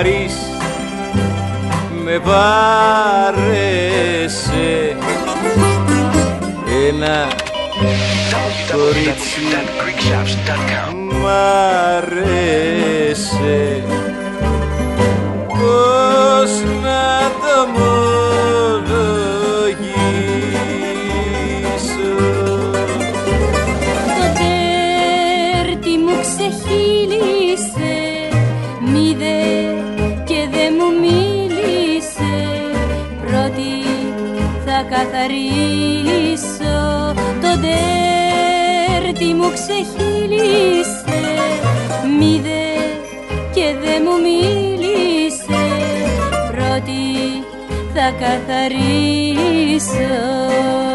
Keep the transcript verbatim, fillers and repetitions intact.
βαρύς με βάρεσε ένα κορίτσι μ' αρέσει πώς να το ομολογήσω. Το τέρτι μου ξεχύλισε, μη δε και δε μου μίλησε, πρώτη θα καθαρίσω. Το τέρτι μου ξεχύλισε, μη δε και δε μου μίλησε, πρώτη θα καθαρίσω.